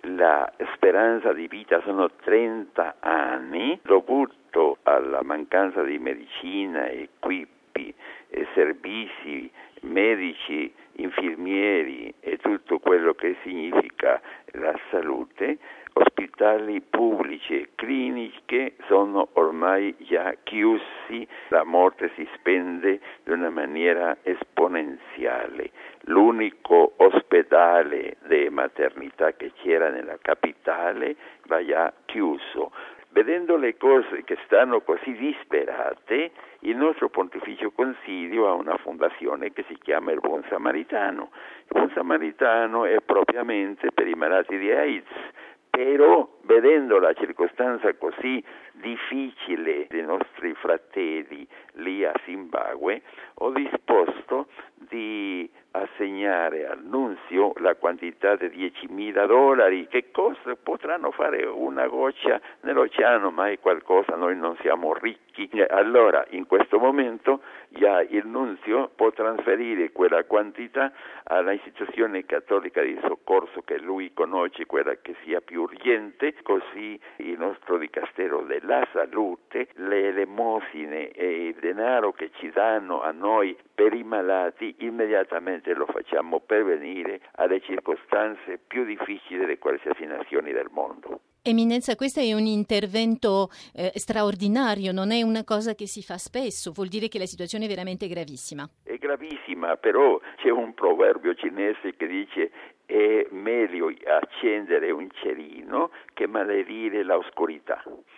la speranza di vita sono 30 anni, dovuto alla mancanza di medicina, equipi, servizi medici, infermieri e tutto quello che significa la salute. Ospedali pubblici e cliniche sono ormai già chiusi, la morte si spende di una maniera esponenziale. L'unico ospedale di maternità che c'era nella capitale va già chiuso. Vedendo le cose che stanno così disperate, il nostro Pontificio Consiglio ha una fondazione che si chiama il Buon Samaritano. Il Buon Samaritano è propriamente per i malati di AIDS. Però, vedendo la circostanza così difficile dei nostri fratelli lì a Zimbabwe, ho disposto di assegnare al nunzio la quantità di $10.000. Che cosa potranno fare una goccia nell'oceano, ma è qualcosa, noi non siamo ricchi. Allora, in questo momento, già il nunzio può trasferire quella quantità alla istituzione cattolica di soccorso che lui conosce, quella che sia più urgente, così il nostro dicastero della salute, le elemosine e il denaro che ci danno a noi per i malati, immediatamente lo facciamo pervenire alle circostanze più difficili delle qualsiasi nazioni del mondo. Eminenza, questo è un intervento straordinario, non è una cosa che si fa spesso, vuol dire che la situazione è veramente gravissima. È gravissima, però c'è un proverbio cinese che dice: è meglio accendere un cerino che maledire l'oscurità.